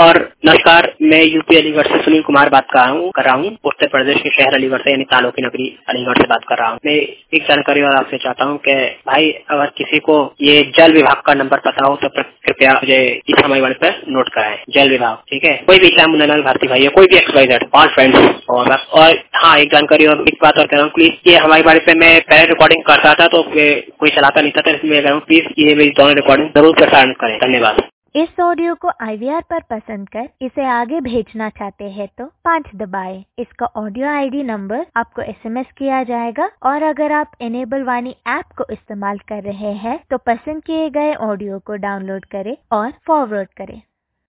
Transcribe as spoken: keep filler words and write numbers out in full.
और नमस्कार, मैं यूपी अलीगढ़ से सुनील कुमार बात कर रहा हूँ कर रहा हूँ उत्तर प्रदेश के शहर अलीगढ़ से, यानी तालों की नगरी अलीगढ़ से बात कर रहा हूँ। मैं एक जानकारी और आपसे चाहता हूँ कि भाई अगर किसी को ये जल विभाग का नंबर पता हो तो कृपया मुझे इस हमारे वाले पर नोट कराएं। जल विभाग, ठीक है। कोई भी चाहे मुन्नालाल भारती भाई है, कोई भी X Y Z, all friends. और और हाँ, एक जानकारी और एक बात और कह रहा हूँ, प्लीज ये हमारे बारे पे मैं पहले रिकॉर्डिंग करता था तो कोई चलाता नहीं था, तो इसलिए कह रहा हूँ प्लीज ये मेरी दोनों रिकॉर्डिंग जरूर प्रसारण करें। धन्यवाद। इस ऑडियो को आई वी आर पर पसंद कर इसे आगे भेजना चाहते हैं तो पाँच दबाएं। इसका ऑडियो आई डी नंबर आपको एस एम एस किया जाएगा और अगर आप इनेबल वाणी ऐप को इस्तेमाल कर रहे हैं तो पसंद किए गए ऑडियो को डाउनलोड करें और फॉरवर्ड करें।